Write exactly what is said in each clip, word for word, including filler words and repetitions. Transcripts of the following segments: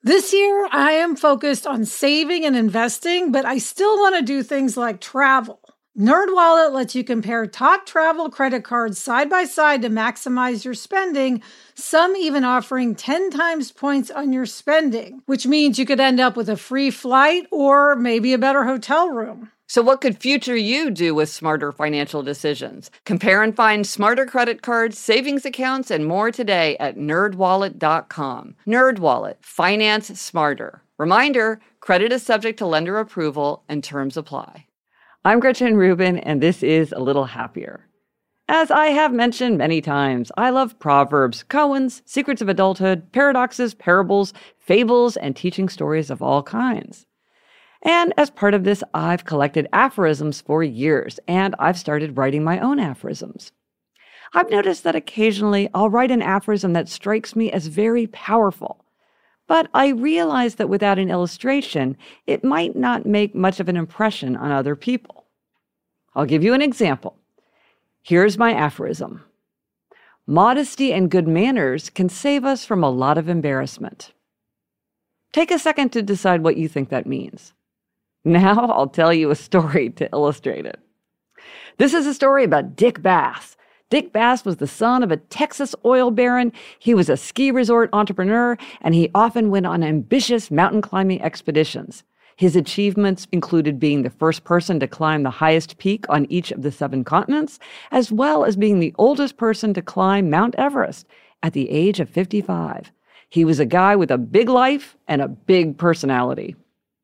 This year, I am focused on saving and investing, but I still want to do things like travel. NerdWallet lets you compare top travel credit cards side by side to maximize your spending, some even offering ten times points on your spending, which means you could end up with a free flight or maybe a better hotel room. So what could future you do with smarter financial decisions? Compare and find smarter credit cards, savings accounts, and more today at nerd wallet dot com. NerdWallet, finance smarter. Reminder, credit is subject to lender approval and terms apply. I'm Gretchen Rubin, and this is A Little Happier. As I have mentioned many times, I love proverbs, koans, secrets of adulthood, paradoxes, parables, fables, and teaching stories of all kinds. And as part of this, I've collected aphorisms for years, and I've started writing my own aphorisms. I've noticed that occasionally I'll write an aphorism that strikes me as very powerful, but I realize that without an illustration, it might not make much of an impression on other people. I'll give you an example. Here's my aphorism. Modesty and good manners can save us from a lot of embarrassment. Take a second to decide what you think that means. Now I'll tell you a story to illustrate it. This is a story about Dick Bass. Dick Bass was the son of a Texas oil baron. He was a ski resort entrepreneur, and he often went on ambitious mountain climbing expeditions. His achievements included being the first person to climb the highest peak on each of the seven continents, as well as being the oldest person to climb Mount Everest at the age of fifty-five. He was a guy with a big life and a big personality.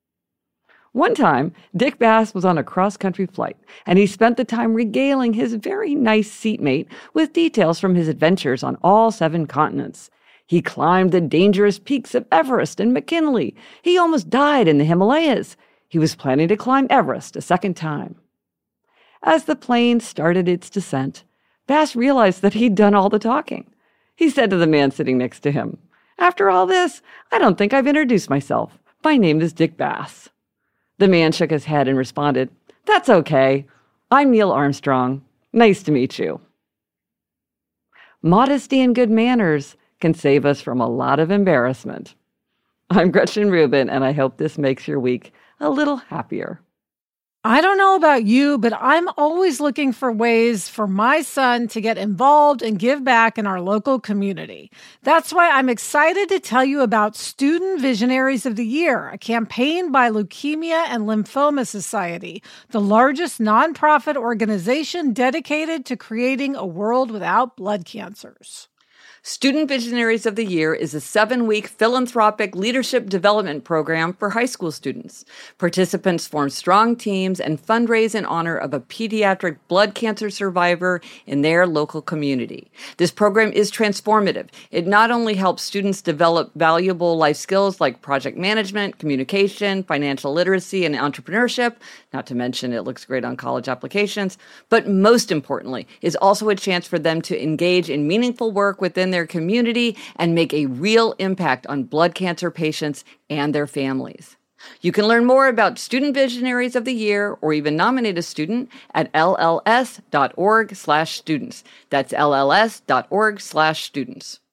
One time, Dick Bass was on a cross-country flight, and he spent the time regaling his very nice seatmate with details from his adventures on all seven continents. He climbed the dangerous peaks of Everest and McKinley. He almost died in the Himalayas. He was planning to climb Everest a second time. As the plane started its descent, Bass realized that he'd done all the talking. He said to the man sitting next to him, "After all this, I don't think I've introduced myself. My name is Dick Bass." The man shook his head and responded, "That's okay. I'm Neil Armstrong. Nice to meet you." Modesty and good manners can save us from a lot of embarrassment. I'm Gretchen Rubin, and I hope this makes your week a little happier. I don't know about you, but I'm always looking for ways for my son to get involved and give back in our local community. That's why I'm excited to tell you about Student Visionaries of the Year, a campaign by Leukemia and Lymphoma Society, the largest nonprofit organization dedicated to creating a world without blood cancers. Student Visionaries of the Year is a seven-week philanthropic leadership development program for high school students. Participants form strong teams and fundraise in honor of a pediatric blood cancer survivor in their local community. This program is transformative. It not only helps students develop valuable life skills like project management, communication, financial literacy, and entrepreneurship, not to mention it looks great on college applications, but most importantly, is also a chance for them to engage in meaningful work within their their community and make a real impact on blood cancer patients and their families. You can learn more about Student Visionaries of the Year or even nominate a student at L L S dot org slash students. That's L L S dot org slash students.